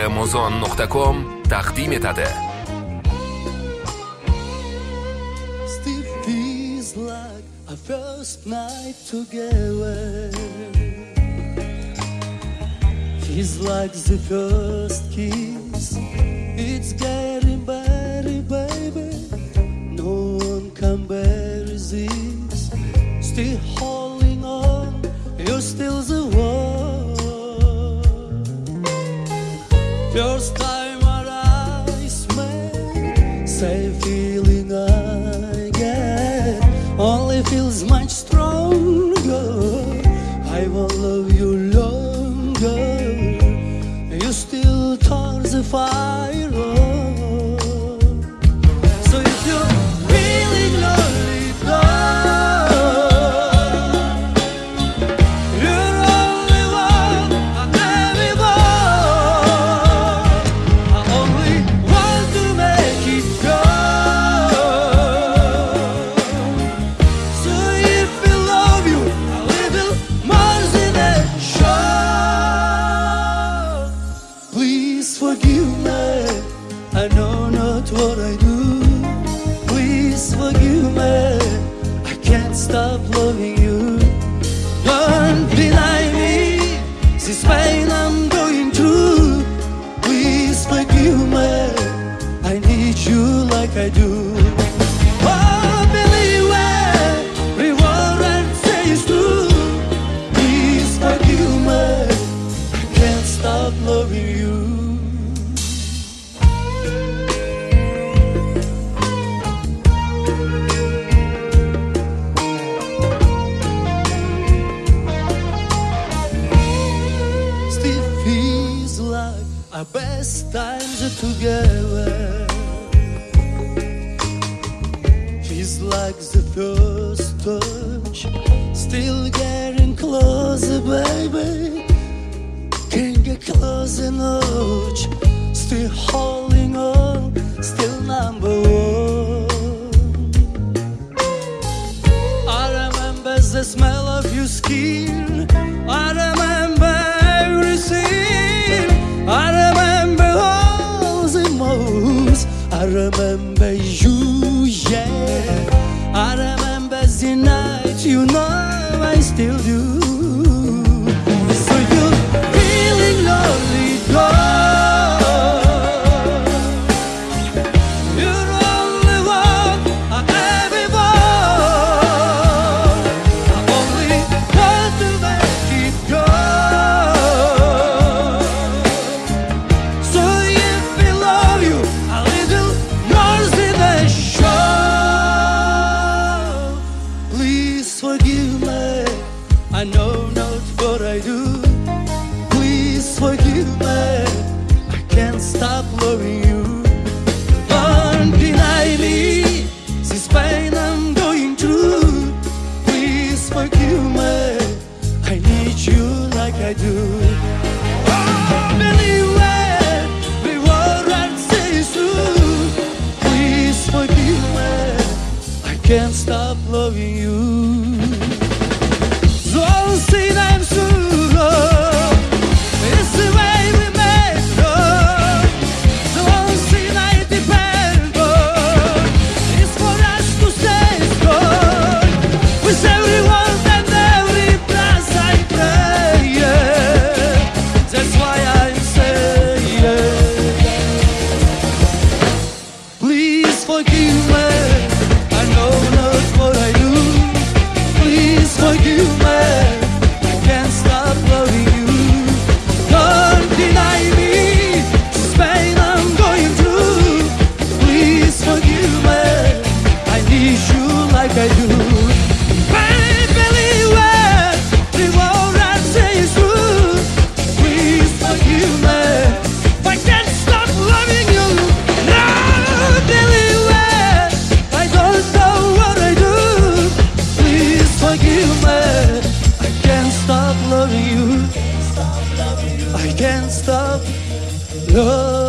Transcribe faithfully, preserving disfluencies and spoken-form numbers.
مازون نقطه کام تقدیم etadi. Still feels like our first night together. Feels like the first kiss. It's getting better, baby. No one can bear this. Still holding on, you're still the one. First time our eyes met, same feeling I get, only feels much stronger. I will love you longer. You still turn the fire on. So if you're feeling lonely, darling, you're only one and every one. I only want to make it go. So if I love you a little more than a shot, please forgive me. I know not what I do. Please forgive me. I can't stop loving you. Don't deny me this pain I'm going through. Please forgive me. I need you like I do. Oh, believe it. Reward and say it's true. Please forgive me. I can't stop loving you. Still feels like our best times are together. Feels like the first touch. Still getting closer, baby. Can't get close enough. Still holding on. Still number one. I remember the smell of your skin. I remember everything. I remember all the moves. I remember you, yeah. I remember the night, you know I still do. So you're feeling lonely, girl. You're only one and every one. I only want to make it go. So if I love you a little more than a shot, please forgive me. I know not what I do. Please forgive me. I can't stop loving you. Don't deny me this pain I'm going through. Please forgive me. I need you like I do. Oh, believe it. Reward and say it's true. Please forgive me. I can't stop loving you. So I'll see them soon. It's the way we make love. So I'll see that it depends. It's for us to stay strong. With everyone and every place I pray, yeah. That's why I'm saying, please forgive me. I know not what I do. Please forgive me. I can't stop loving you. Don't deny me this pain I'm going through. Please forgive me. I need you like I do. Baby, where the world I say is true. Please forgive me. I can't stop loving you. No, believe it. I don't know what I do. Please forgive me. I can't stop loving you. I can't stop loving